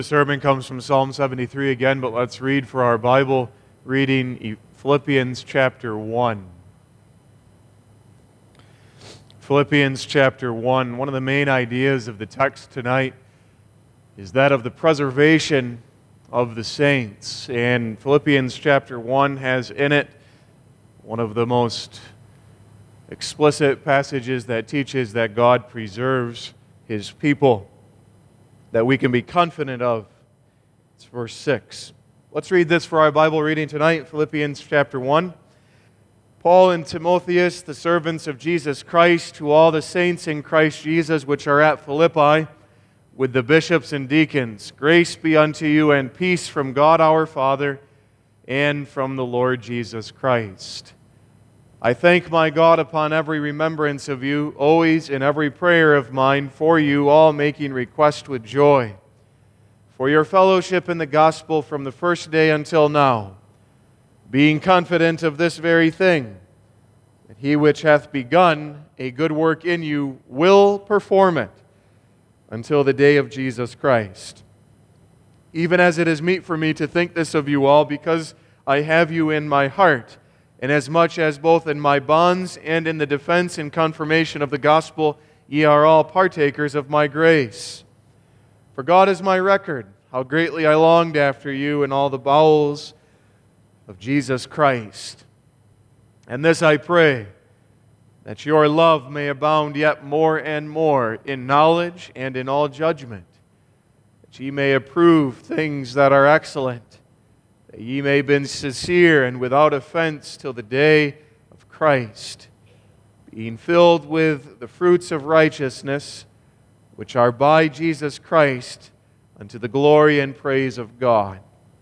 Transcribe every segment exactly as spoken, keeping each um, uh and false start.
The sermon comes from Psalm seventy-three again, but let's read for our Bible reading Philippians chapter one. Philippians chapter one. One of the main ideas of the text tonight is that of the preservation of the saints. And Philippians chapter one has in it one of the most explicit passages that teaches that God preserves His people, that we can be confident of. It's verse six. Let's read this for our Bible reading tonight, Philippians chapter one. Paul and Timotheus, the servants of Jesus Christ, to all the saints in Christ Jesus which are at Philippi, with the bishops and deacons, grace be unto you and peace from God our Father and from the Lord Jesus Christ. I thank my God upon every remembrance of you, always in every prayer of mine for you, all making request with joy, for your fellowship in the gospel from the first day until now, being confident of this very thing, that he which hath begun a good work in you will perform it until the day of Jesus Christ. Even as it is meet for me to think this of you all, because I have you in my heart, inasmuch as both in my bonds and in the defense and confirmation of the gospel ye are all partakers of my grace. For God is my record, how greatly I longed after you in all the bowels of Jesus Christ. And this I pray, that your love may abound yet more and more in knowledge and in all judgment, that ye may approve things that are excellent, that ye may be sincere and without offense till the day of Christ, being filled with the fruits of righteousness, which are by Jesus Christ, unto the glory and praise of God.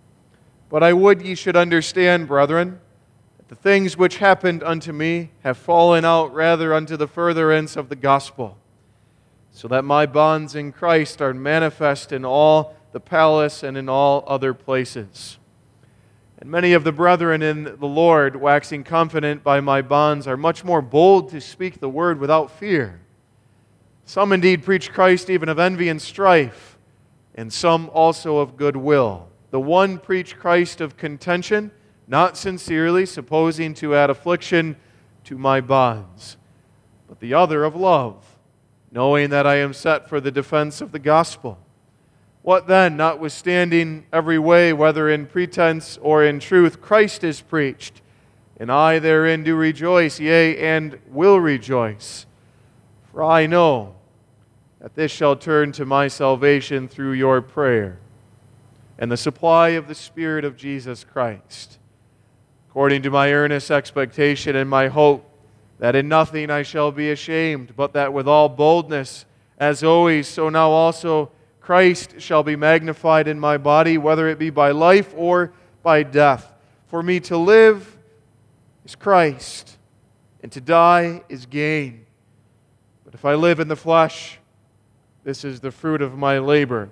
But I would ye should understand, brethren, that the things which happened unto me have fallen out rather unto the furtherance of the gospel, so that my bonds in Christ are manifest in all the palace and in all other places. And many of the brethren in the Lord, waxing confident by my bonds, are much more bold to speak the word without fear. Some indeed preach Christ even of envy and strife, and some also of goodwill. The one preach Christ of contention, not sincerely, supposing to add affliction to my bonds, but the other of love, knowing that I am set for the defense of the gospel. What then, notwithstanding every way, whether in pretense or in truth, Christ is preached, and I therein do rejoice, yea, and will rejoice. For I know that this shall turn to my salvation through your prayer, and the supply of the Spirit of Jesus Christ, according to my earnest expectation and my hope, that in nothing I shall be ashamed, but that with all boldness, as always, so now also Christ shall be magnified in my body, whether it be by life or by death. For me to live is Christ, and to die is gain. But if I live in the flesh, this is the fruit of my labor.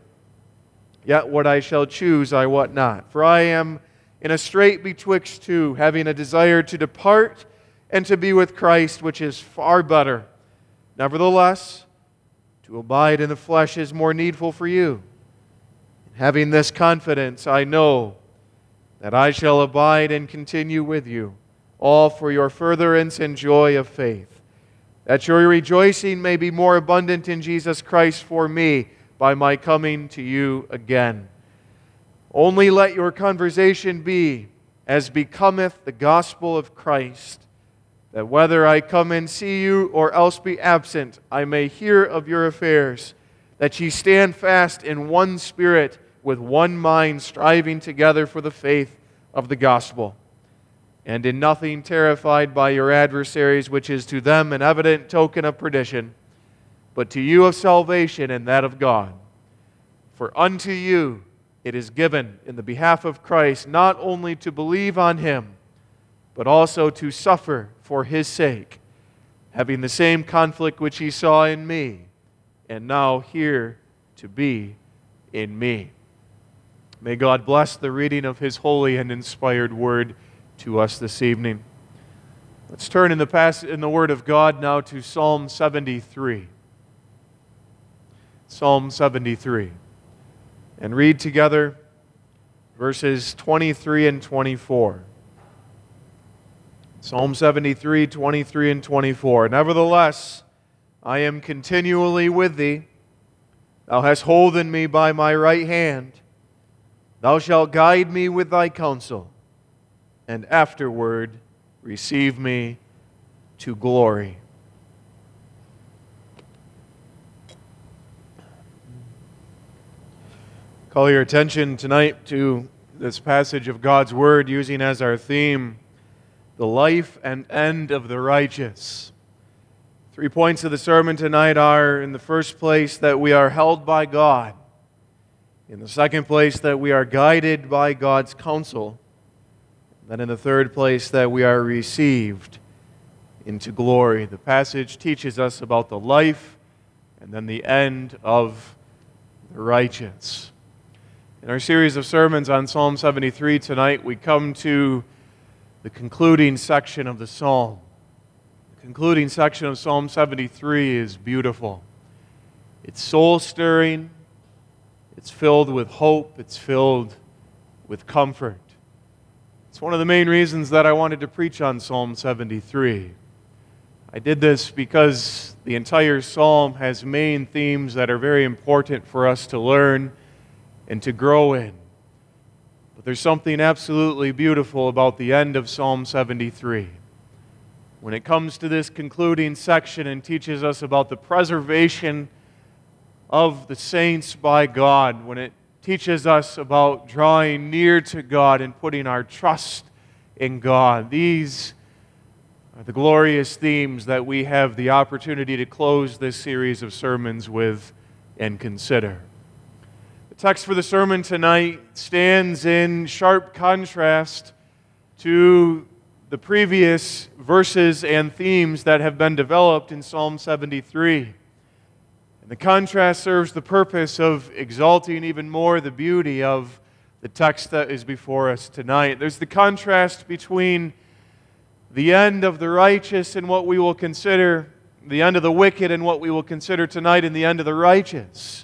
Yet what I shall choose I wot not. For I am in a strait betwixt two, having a desire to depart and to be with Christ, which is far better. Nevertheless, to abide in the flesh is more needful for you. Having this confidence, I know that I shall abide and continue with you, all for your furtherance and joy of faith, that your rejoicing may be more abundant in Jesus Christ for me by my coming to you again. Only let your conversation be as becometh the gospel of Christ, that whether I come and see you or else be absent, I may hear of your affairs, that ye stand fast in one spirit, with one mind, striving together for the faith of the gospel, and in nothing terrified by your adversaries, which is to them an evident token of perdition, but to you of salvation and that of God. For unto you it is given in the behalf of Christ not only to believe on Him, but also to suffer for His sake, having the same conflict which He saw in me, and now here to be in me. May God bless the reading of His holy and inspired word to us this evening. Let's turn in the passage in the Word of God now to Psalm seventy-three. Psalm seventy-three. and read together verses twenty-three and twenty-four. Psalm seventy-three, twenty-three and twenty-four. Nevertheless, I am continually with thee. Thou hast holden me by my right hand. Thou shalt guide me with thy counsel, and afterward receive me to glory. Call your attention tonight to this passage of God's Word, using as our theme the life and end of the righteous. Three points of the sermon tonight are, in the first place, that we are held by God. In the second place, that we are guided by God's counsel. Then in the third place, that we are received into glory. The passage teaches us about the life and then the end of the righteous. In our series of sermons on Psalm seventy-three tonight, we come to the concluding section of the psalm. The concluding section of Psalm seventy-three is beautiful. It's soul-stirring. It's filled with hope. It's filled with comfort. It's one of the main reasons that I wanted to preach on Psalm seventy-three. I did this because the entire psalm has main themes that are very important for us to learn and to grow in. But there's something absolutely beautiful about the end of Psalm seventy-three. When it comes to this concluding section and teaches us about the preservation of the saints by God, when it teaches us about drawing near to God and putting our trust in God, these are the glorious themes that we have the opportunity to close this series of sermons with and consider. The text for the sermon tonight stands in sharp contrast to the previous verses and themes that have been developed in Psalm seventy-three. And the contrast serves the purpose of exalting even more the beauty of the text that is before us tonight. There's the contrast between the end of the righteous and what we will consider, the end of the wicked and what we will consider tonight in the end of the righteous.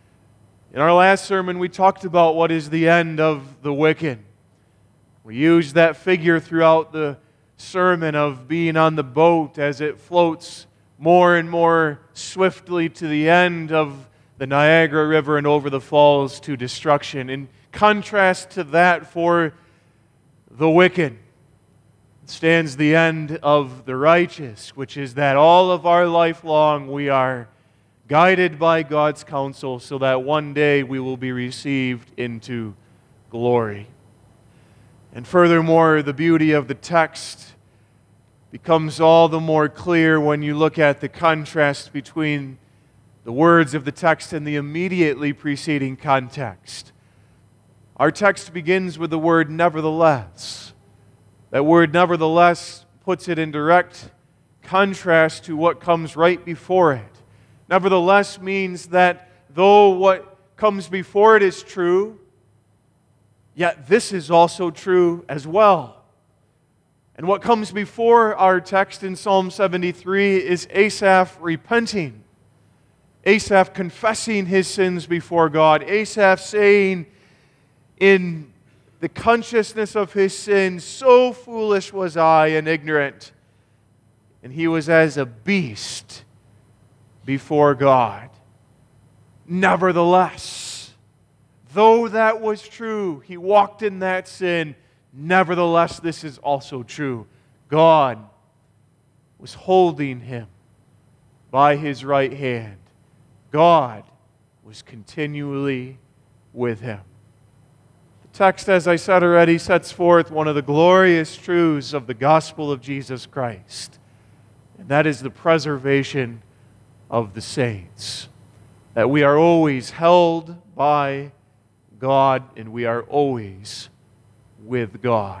In our last sermon, we talked about what is the end of the wicked. We used that figure throughout the sermon of being on the boat as it floats more and more swiftly to the end of the Niagara River and over the falls to destruction. In contrast to that, for the wicked stands the end of the righteous, which is that all of our life long we are guided by God's counsel so that one day we will be received into glory. And furthermore, the beauty of the text becomes all the more clear when you look at the contrast between the words of the text and the immediately preceding context. Our text begins with the word nevertheless. That word nevertheless puts it in direct contrast to what comes right before it. Nevertheless means that though what comes before it is true, yet this is also true as well. And what comes before our text in Psalm seventy-three is Asaph repenting. Asaph confessing his sins before God. Asaph saying in the consciousness of his sin, so foolish was I and ignorant, and he was as a beast before God. Nevertheless, though that was true, he walked in that sin. Nevertheless, this is also true. God was holding him by his right hand. God was continually with him. The text, as I said already, sets forth one of the glorious truths of the gospel of Jesus Christ, and that is the preservation of the saints. That we are always held by God and we are always with God.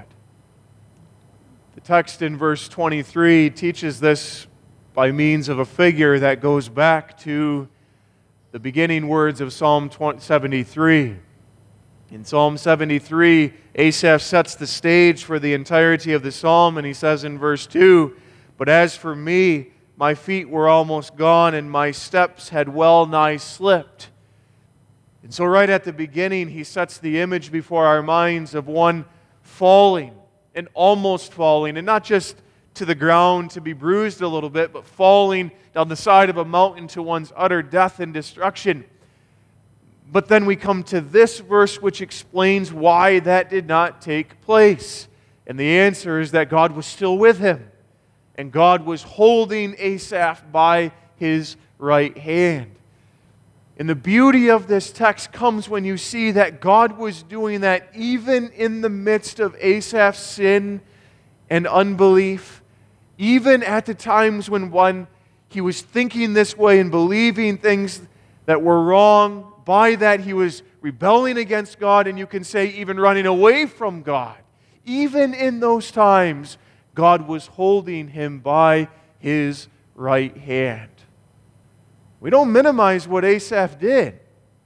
The text in verse twenty-three teaches this by means of a figure that goes back to the beginning words of Psalm seventy-three. In Psalm seventy-three, Asaph sets the stage for the entirety of the psalm, and he says in verse two, "But as for me, my feet were almost gone, and my steps had well nigh slipped." And so right at the beginning, he sets the image before our minds of one falling and almost falling, and not just to the ground to be bruised a little bit, but falling down the side of a mountain to one's utter death and destruction. But then we come to this verse which explains why that did not take place. And the answer is that God was still with him. And God was holding Asaph by his right hand. And the beauty of this text comes when you see that God was doing that even in the midst of Asaph's sin and unbelief. Even at the times when one, he was thinking this way and believing things that were wrong. By that he was rebelling against God, and you can say even running away from God. Even in those times, God was holding him by his right hand. We don't minimize what Asaph did.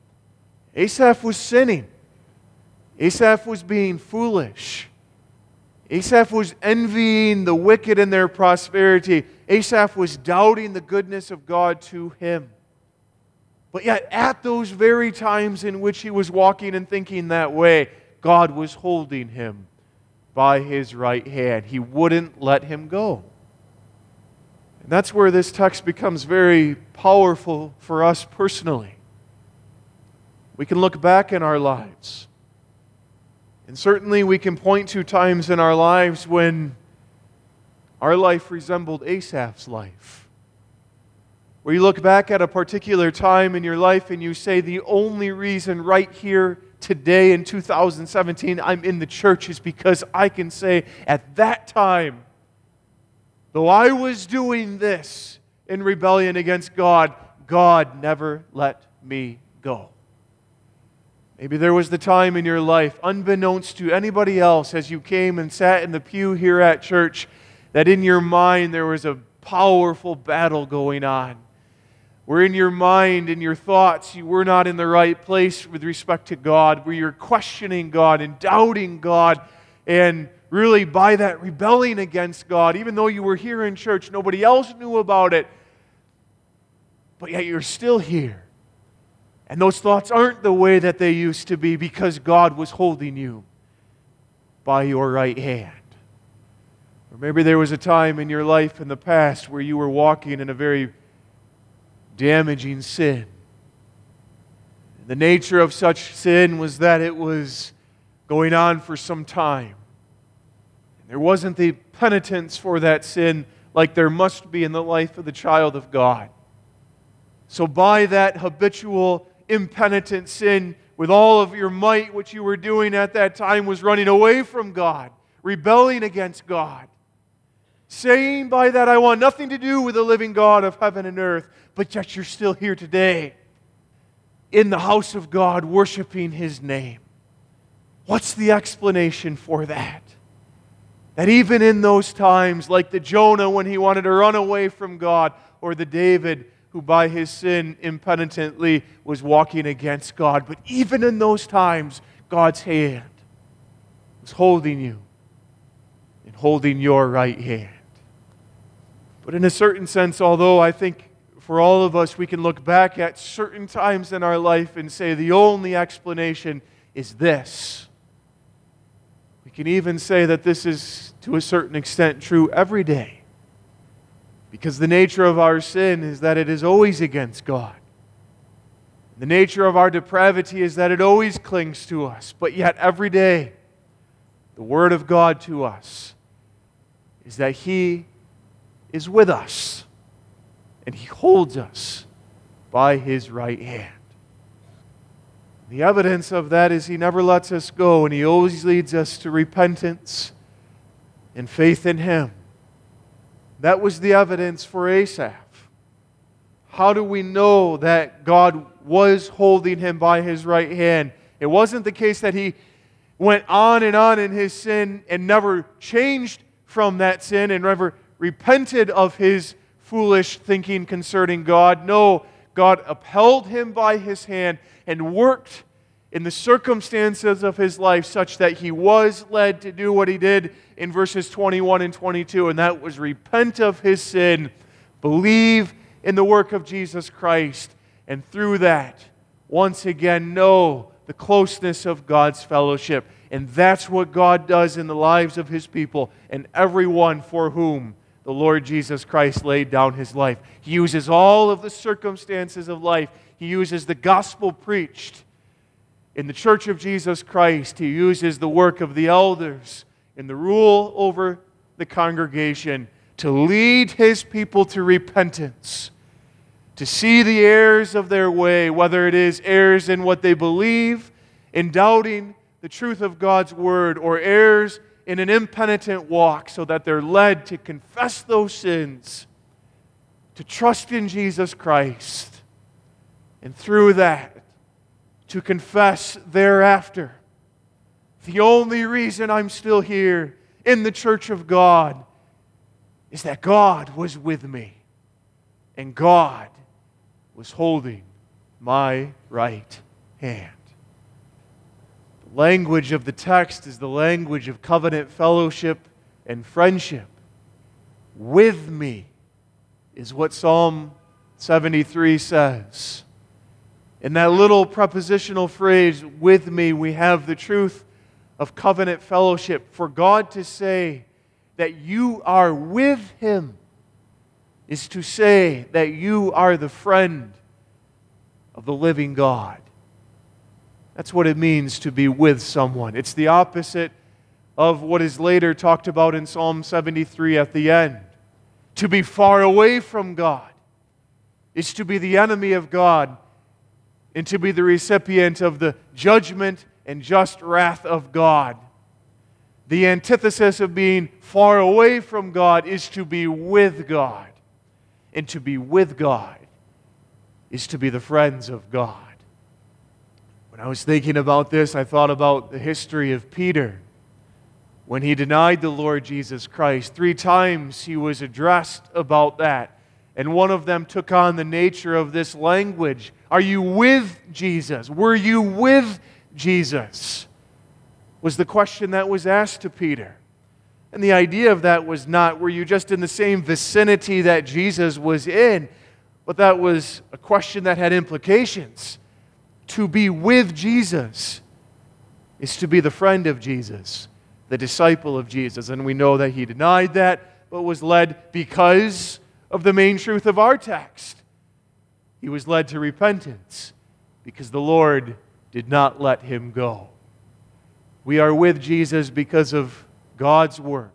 Asaph was sinning. Asaph was being foolish. Asaph was envying the wicked in their prosperity. Asaph was doubting the goodness of God to him. But yet, at those very times in which he was walking and thinking that way, God was holding him by his right hand. He wouldn't let him go. And that's where this text becomes very powerful for us personally. We can look back in our lives. And certainly we can point to times in our lives when our life resembled Asaph's life. Where you look back at a particular time in your life and you say, the only reason right here today in two thousand seventeen I'm in the church is because I can say at that time, though I was doing this in rebellion against God, God never let me go. Maybe there was the time in your life, unbeknownst to anybody else, as you came and sat in the pew here at church, that in your mind there was a powerful battle going on. Where in your mind, in your thoughts, you were not in the right place with respect to God, where you're questioning God and doubting God, and really by that rebelling against God, even though you were here in church, nobody else knew about it, but yet you're still here. And those thoughts aren't the way that they used to be because God was holding you by your right hand. Or maybe there was a time in your life in the past where you were walking in a very damaging sin. The nature of such sin was that it was going on for some time. There wasn't the penitence for that sin like there must be in the life of the child of God. So by that habitual, impenitent sin, with all of your might, what you were doing at that time was running away from God, rebelling against God. Saying by that, I want nothing to do with the living God of heaven and earth, but yet you're still here today in the house of God worshiping His name. What's the explanation for that? That even in those times, like the Jonah when he wanted to run away from God, or the David who by his sin impenitently was walking against God, but even in those times, God's hand was holding you and holding your right hand. But in a certain sense, although I think for all of us, we can look back at certain times in our life and say the only explanation is this. We can even say that this is, to a certain extent, true every day. Because the nature of our sin is that it is always against God. The nature of our depravity is that it always clings to us. But yet every day, the Word of God to us is that He is with us. And He holds us by His right hand. The evidence of that is He never lets us go, and He always leads us to repentance and faith in Him. That was the evidence for Asaph. How do we know that God was holding him by His right hand? It wasn't the case that he went on and on in his sin and never changed from that sin and never repented of his foolish thinking concerning God. No, God upheld him by His hand and worked in the circumstances of his life such that he was led to do what he did in verses twenty-one and twenty-two, and that was repent of his sin, believe in the work of Jesus Christ, and through that, once again know the closeness of God's fellowship. And that's what God does in the lives of His people and everyone for whom the Lord Jesus Christ laid down His life. He uses all of the circumstances of life. He uses the gospel preached in the Church of Jesus Christ. He uses the work of the elders and the rule over the congregation to lead His people to repentance, to see the errors of their way, whether it is errors in what they believe, in doubting the truth of God's Word, or errors in an impenitent walk, so that they're led to confess those sins, to trust in Jesus Christ, and through that, to confess thereafter, the only reason I'm still here in the church of God is that God was with me, and God was holding my right hand. The language of the text is the language of covenant fellowship and friendship. With me is what Psalm seventy-three says. In that little prepositional phrase, with me, we have the truth of covenant fellowship. For God to say that you are with Him is to say that you are the friend of the living God. That's what it means to be with someone. It's the opposite of what is later talked about in Psalm seventy-three at the end. To be far away from God is to be the enemy of God and to be the recipient of the judgment and just wrath of God. The antithesis of being far away from God is to be with God. And to be with God is to be the friends of God. When I was thinking about this, I thought about the history of Peter. When he denied the Lord Jesus Christ, three times he was addressed about that. And one of them took on the nature of this language. Are you with Jesus? Were you with Jesus? Was the question that was asked to Peter. And the idea of that was not, were you just in the same vicinity that Jesus was in? But that was a question that had implications. To be with Jesus is to be the friend of Jesus, the disciple of Jesus. And we know that he denied that, but was led because of the main truth of our text. He was led to repentance because the Lord did not let him go. We are with Jesus because of God's work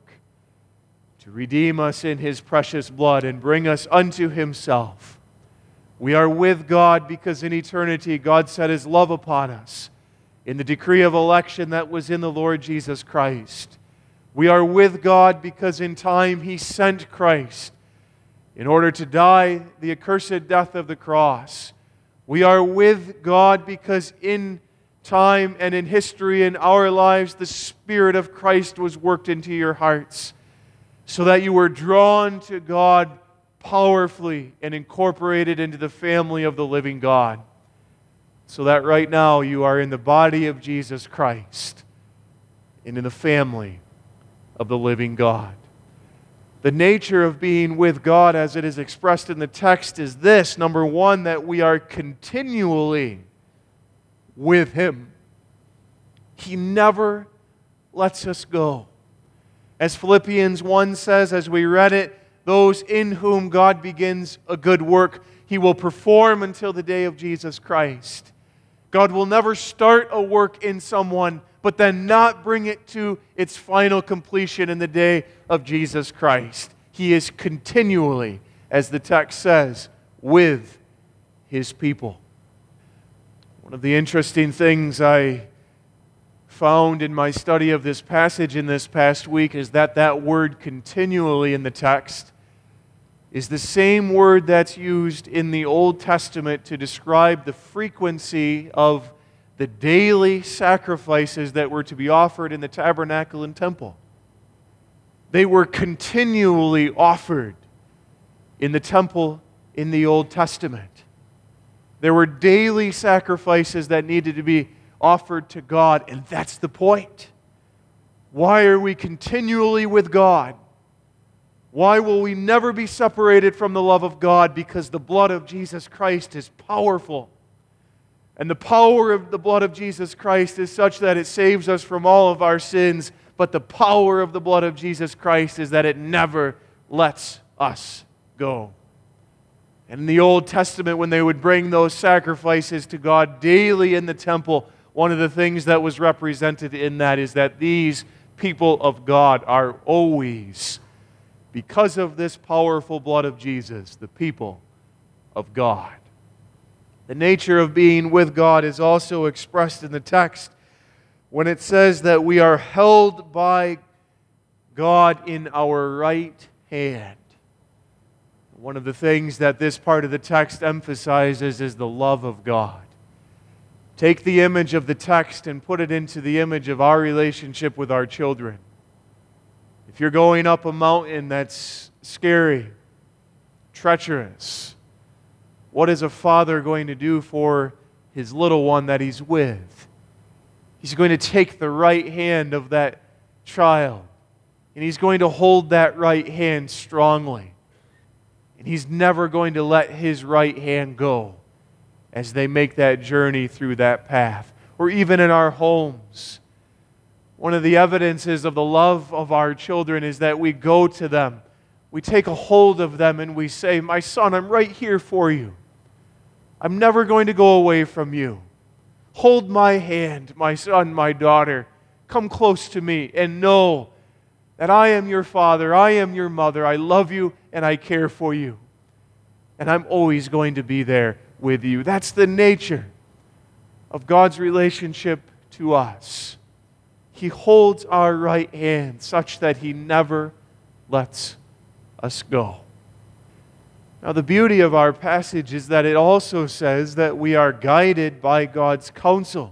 to redeem us in His precious blood and bring us unto Himself. We are with God because in eternity God set His love upon us in the decree of election that was in the Lord Jesus Christ. We are with God because in time He sent Christ in order to die the accursed death of the cross. We are with God because in time and in history in our lives, the Spirit of Christ was worked into your hearts so that you were drawn to God powerfully and incorporated into the family of the living God. So that right now you are in the body of Jesus Christ and in the family of the living God. The nature of being with God as it is expressed in the text is this. Number one, that we are continually with Him. He never lets us go. As Philippians one says, as we read it, those in whom God begins a good work, He will perform until the day of Jesus Christ. God will never start a work in someone, but then not bring it to its final completion in the day of Jesus Christ. He is continually, as the text says, with His people. One of the interesting things I found in my study of this passage in this past week is that that word continually in the text is the same word that's used in the Old Testament to describe the frequency of the daily sacrifices that were to be offered in the tabernacle and temple. They were continually offered in the temple in the Old Testament. There were daily sacrifices that needed to be offered to God, and that's the point. Why are we continually with God? Why will we never be separated from the love of God? Because the blood of Jesus Christ is powerful. And the power of the blood of Jesus Christ is such that it saves us from all of our sins, but the power of the blood of Jesus Christ is that it never lets us go. And in the Old Testament, when they would bring those sacrifices to God daily in the temple, one of the things that was represented in that is that these people of God are always, because of this powerful blood of Jesus, the people of God. The nature of being with God is also expressed in the text when it says that we are held by God in our right hand. One of the things that this part of the text emphasizes is the love of God. Take the image of the text and put it into the image of our relationship with our children. If you're going up a mountain that's scary, treacherous, what is a father going to do for his little one that he's with? He's going to take the right hand of that child, and he's going to hold that right hand strongly. And he's never going to let his right hand go as they make that journey through that path. Or even in our homes, one of the evidences of the love of our children is that we go to them, we take a hold of them, and we say, "My son, I'm right here for you. I'm never going to go away from you. Hold my hand, my son, my daughter. Come close to me and know that I am your father, I am your mother. I love you and I care for you. And I'm always going to be there with you." That's the nature of God's relationship to us. He holds our right hand such that He never lets us go. Now, the beauty of our passage is that it also says that we are guided by God's counsel.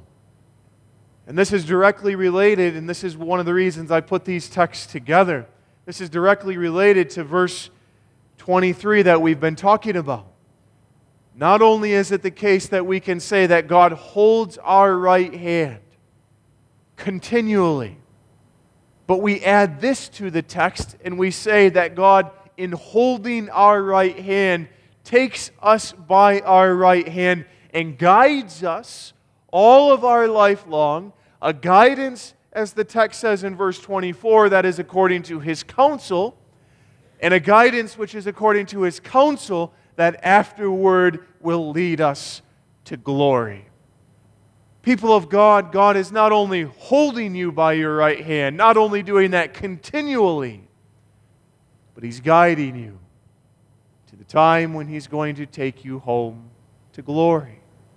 And this is directly related, and this is one of the reasons I put these texts together. This is directly related to verse twenty-three that we've been talking about. Not only is it the case that we can say that God holds our right hand continually, but we add this to the text and we say that God, in holding our right hand, takes us by our right hand and guides us all of our life long, a guidance, as the text says in verse twenty-four, that is according to His counsel, and a guidance which is according to His counsel that afterward will lead us to glory. People of God, God is not only holding you by your right hand, not only doing that continually, but He's guiding you to the time when He's going to take you home to glory.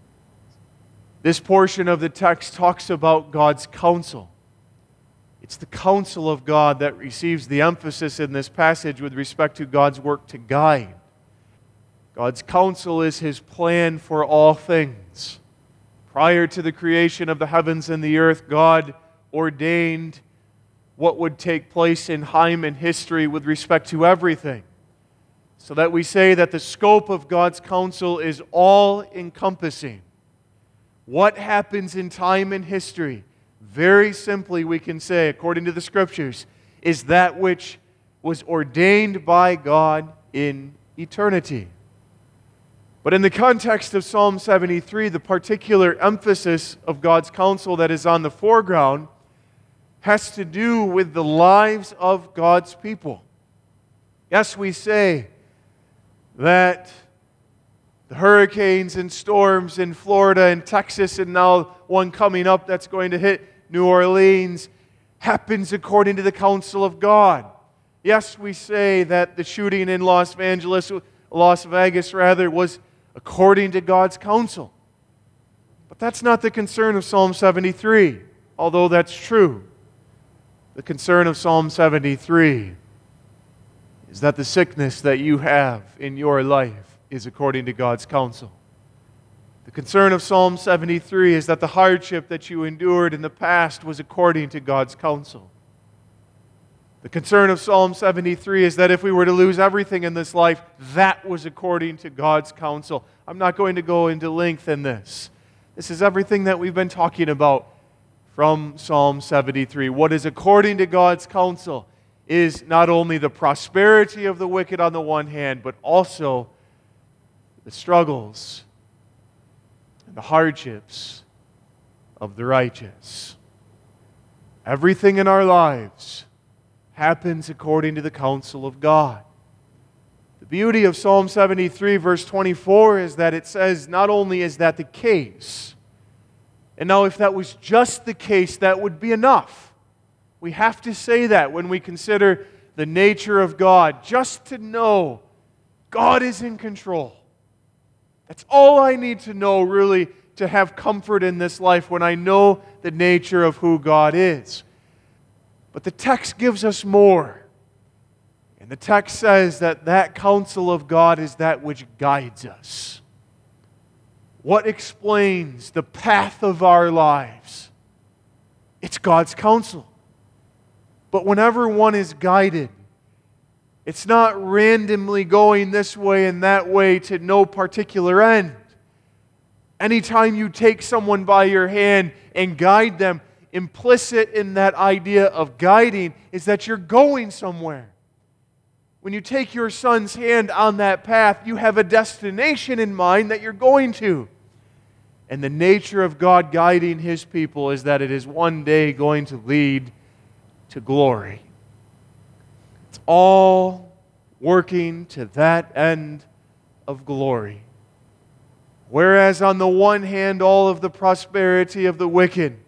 This portion of the text talks about God's counsel. It's the counsel of God that receives the emphasis in this passage with respect to God's work to guide. God's counsel is His plan for all things. Prior to the creation of the heavens and the earth, God ordained what would take place in time and history with respect to everything. So that we say that the scope of God's counsel is all-encompassing. What happens in time and history, very simply we can say, according to the Scriptures, is that which was ordained by God in eternity. But in the context of Psalm seventy-three, the particular emphasis of God's counsel that is on the foreground has to do with the lives of God's people. Yes, we say that the hurricanes and storms in Florida and Texas, and now one coming up that's going to hit New Orleans, happens according to the counsel of God. Yes, we say that the shooting in Los Angeles, Las Vegas rather, was according to God's counsel. But that's not the concern of Psalm seventy-three, although that's true. The concern of Psalm seventy-three is that the sickness that you have in your life is according to God's counsel. The concern of Psalm seventy-three is that the hardship that you endured in the past was according to God's counsel. The concern of Psalm seventy-three is that if we were to lose everything in this life, that was according to God's counsel. I'm not going to go into length in this. This is everything that we've been talking about from Psalm seventy-three. What is according to God's counsel is not only the prosperity of the wicked on the one hand, but also the struggles the hardships of the righteous. Everything in our lives happens according to the counsel of God. The beauty of Psalm seventy-three, verse twenty-four, is that it says not only is that the case, and now if that was just the case, that would be enough. We have to say that when we consider the nature of God, just to know God is in control. That's all I need to know, really, to have comfort in this life, when I know the nature of who God is. But the text gives us more. And the text says that that counsel of God is that which guides us. What explains the path of our lives? It's God's counsel. But whenever one is guided, it's not randomly going this way and that way to no particular end. Anytime you take someone by your hand and guide them, implicit in that idea of guiding is that you're going somewhere. When you take your son's hand on that path, you have a destination in mind that you're going to. And the nature of God guiding His people is that it is one day going to lead to glory. It's all working to that end of glory. Whereas on the one hand, all of the prosperity of the wicked,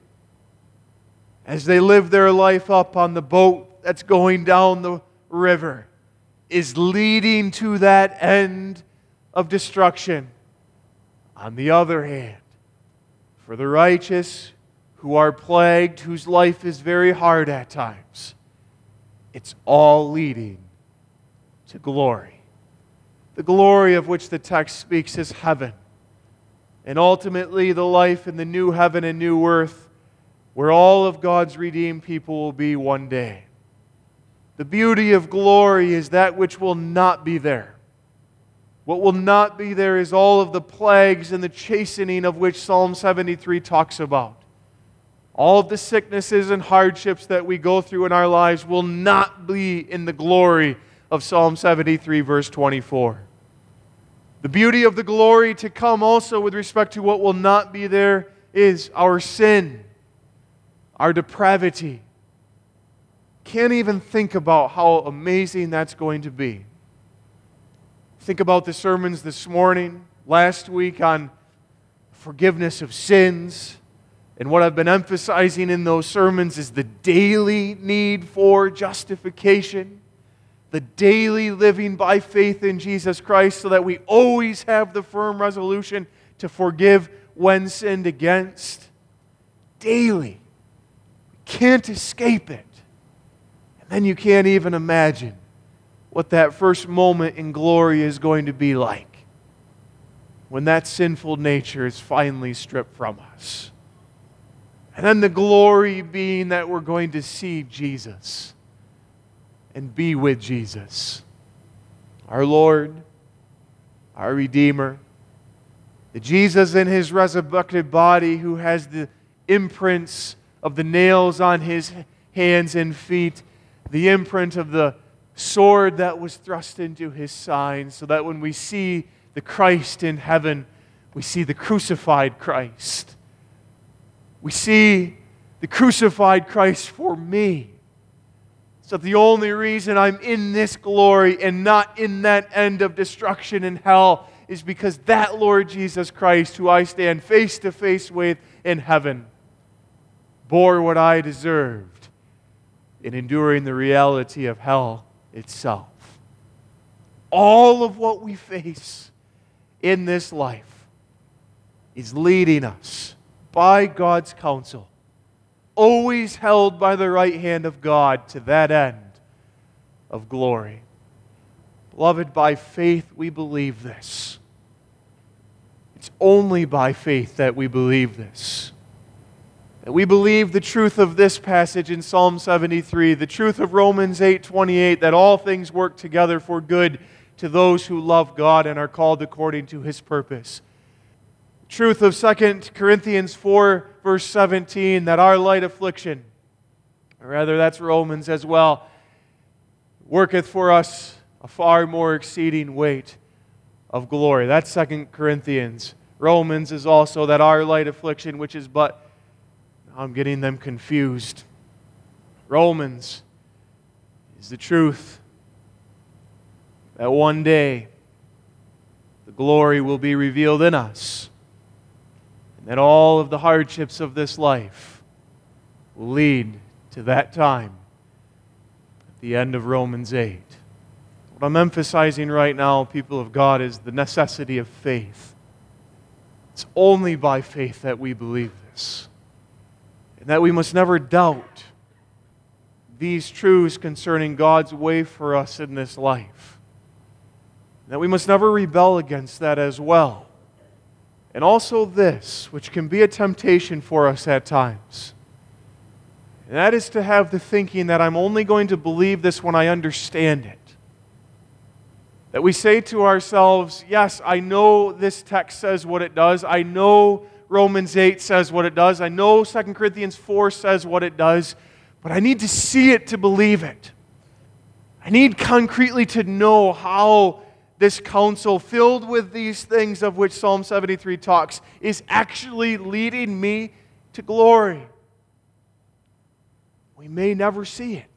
as they live their life up on the boat that's going down the river, is leading to that end of destruction. On the other hand, for the righteous who are plagued, whose life is very hard at times, it's all leading to glory. The glory of which the text speaks is heaven. And ultimately the life in the new heaven and new earth, where all of God's redeemed people will be one day. The beauty of glory is that which will not be there. What will not be there is all of the plagues and the chastening of which Psalm seventy-three talks about. All of the sicknesses and hardships that we go through in our lives will not be in the glory of Psalm seventy-three, verse twenty-four. The beauty of the glory to come also with respect to what will not be there is our sin, our depravity. Can't even think about how amazing that's going to be. Think about the sermons this morning, last week on forgiveness of sins. And what I've been emphasizing in those sermons is the daily need for justification, the daily living by faith in Jesus Christ, so that we always have the firm resolution to forgive when sinned against. Daily. Can't escape it. And then you can't even imagine what that first moment in glory is going to be like when that sinful nature is finally stripped from us. And then the glory being that we're going to see Jesus and be with Jesus, our Lord, our Redeemer, the Jesus in His resurrected body who has the imprints of the nails on His hands and feet, the imprint of the sword that was thrust into His side, so that when we see the Christ in heaven, we see the crucified Christ. We see the crucified Christ for me. So the only reason I'm in this glory and not in that end of destruction in hell is because that Lord Jesus Christ, who I stand face to face with in heaven, bore what I deserved in enduring the reality of hell itself. All of what we face in this life is leading us by God's counsel, always held by the right hand of God, to that end of glory. Beloved, by faith we believe this. It's only by faith that we believe this. That we believe the truth of this passage in Psalm seventy-three, the truth of Romans eight twenty-eight, that all things work together for good to those who love God and are called according to His purpose. The truth of Second Corinthians four, verse seventeen, that our light affliction, or rather that's Romans as well, worketh for us a far more exceeding weight of glory. That's Second Corinthians Romans is also that our light affliction, which is but, I'm getting them confused. Romans is the truth that one day the glory will be revealed in us, and that all of the hardships of this life will lead to that time at the end of Romans eight. What I'm emphasizing right now, people of God, is the necessity of faith. It's only by faith that we believe this, and that we must never doubt these truths concerning God's way for us in this life. That we must never rebel against that as well. And also this, which can be a temptation for us at times. And that is to have the thinking that I'm only going to believe this when I understand it. That we say to ourselves, yes, I know this text says what it does. I know Romans eight says what it does. I know Second Corinthians four says what it does. But I need to see it to believe it. I need concretely to know how this counsel, filled with these things of which Psalm seventy-three talks, is actually leading me to glory. We may never see it.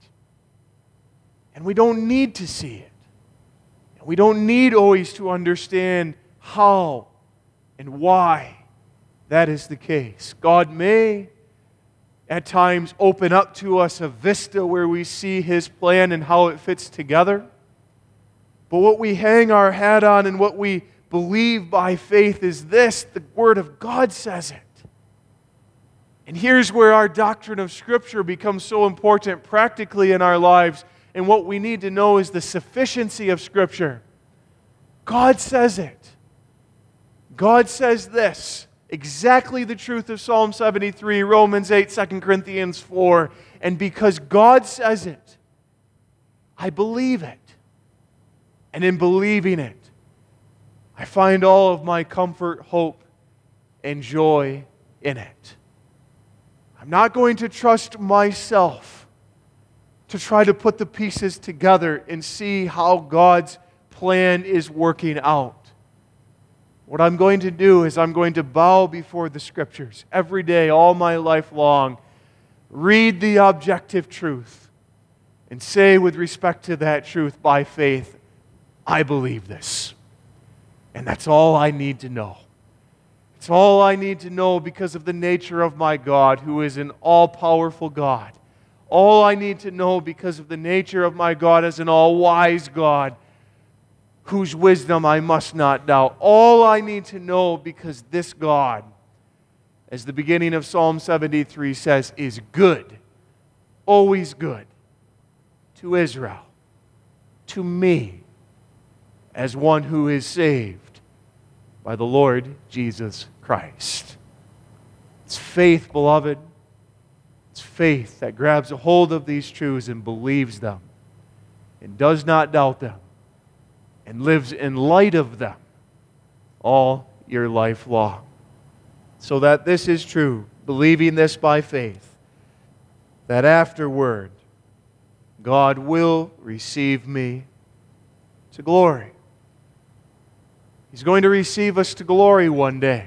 And we don't need to see it. And we don't need always to understand how and why that is the case. God may at times open up to us a vista where we see His plan and how it fits together. But what we hang our hat on and what we believe by faith is this: the Word of God says it. And here's where our doctrine of Scripture becomes so important practically in our lives. And what we need to know is the sufficiency of Scripture. God says it. God says this. Exactly the truth of Psalm seventy-three, Romans eight, Second Corinthians four. And because God says it, I believe it. And in believing it, I find all of my comfort, hope, and joy in it. I'm not going to trust myself to try to put the pieces together and see how God's plan is working out. What I'm going to do is I'm going to bow before the Scriptures every day, all my life long, read the objective truth, and say with respect to that truth by faith, I believe this. And that's all I need to know. It's all I need to know because of the nature of my God, who is an all-powerful God. All I need to know because of the nature of my God as an all-wise God, whose wisdom I must not doubt. All I need to know because this God, as the beginning of Psalm seventy-three says, is good, always good, to Israel, to me, as one who is saved by the Lord Jesus Christ. It's faith, beloved. It's faith that grabs a hold of these truths and believes them and does not doubt them, and lives in light of them all your life long. So that this is true, believing this by faith, that afterward God will receive me to glory. He's going to receive us to glory one day.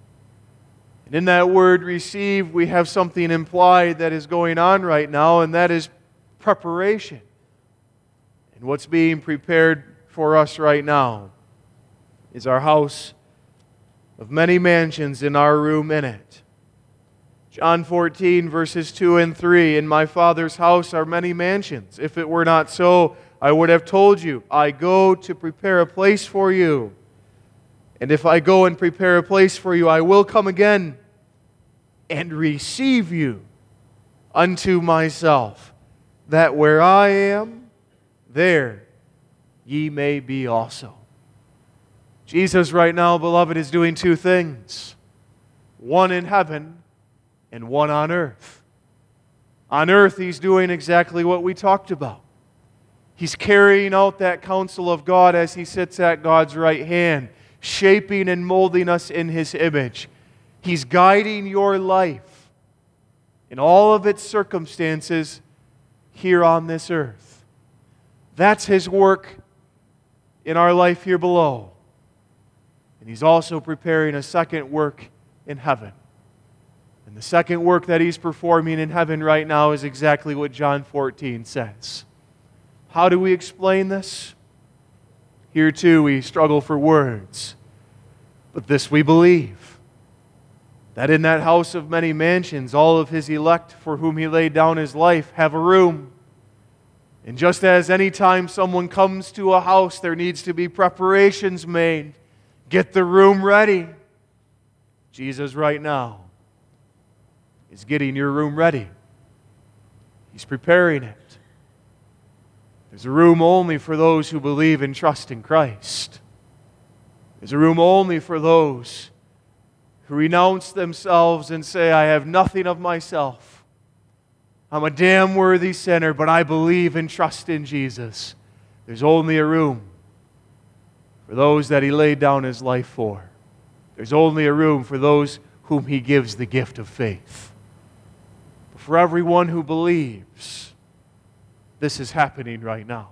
And in that word receive, we have something implied that is going on right now, and that is preparation. And what's being prepared for us right now is our house of many mansions and our room in it. John fourteen, verses two and three, in my Father's house are many mansions. If it were not so, I would have told you, I go to prepare a place for you. And if I go and prepare a place for you, I will come again and receive you unto myself, that where I am, there ye may be also. Jesus right now, beloved, is doing two things. One in heaven and one on earth. On earth, He's doing exactly what we talked about. He's carrying out that counsel of God as He sits at God's right hand, shaping and molding us in His image. He's guiding your life in all of its circumstances here on this earth. That's His work in our life here below. And And He's also preparing a second work in heaven. And the second work that He's performing in heaven right now is exactly what John fourteen says. How do we explain this? Here too we struggle for words. But this we believe, that in that house of many mansions all of His elect for whom He laid down His life have a room. And just as any time someone comes to a house, there needs to be preparations made. Get the room ready. Jesus right now is getting your room ready. He's preparing it. There's a room only for those who believe and trust in Christ. There's a room only for those who renounce themselves and say, I have nothing of myself. I'm a damn worthy sinner, but I believe and trust in Jesus. There's only a room for those that He laid down His life for. There's only a room for those whom He gives the gift of faith. But for everyone who believes, this is happening right now.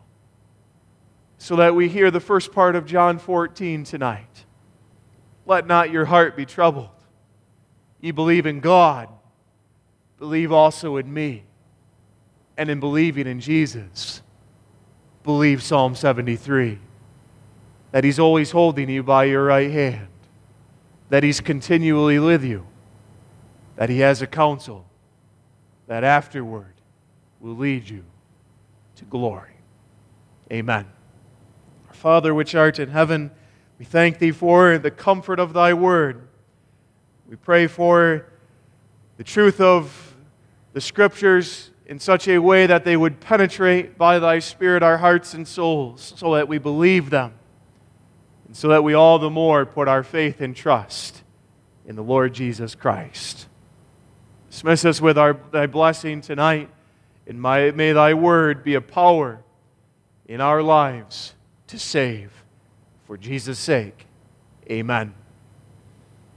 So that we hear the first part of John fourteen tonight. Let not your heart be troubled. Ye believe in God, believe also in me. And in believing in Jesus, believe Psalm seventy-three. That He's always holding you by your right hand. That He's continually with you. That He has a counsel that afterward will lead you to glory. Amen. Our Father which art in heaven, we thank Thee for the comfort of Thy word. We pray for the truth of the Scriptures in such a way that they would penetrate by Thy Spirit our hearts and souls, so that we believe them, and so that we all the more put our faith and trust in the Lord Jesus Christ. Dismiss us with our, Thy blessing tonight, and may, may Thy word be a power in our lives to save. For Jesus' sake, amen.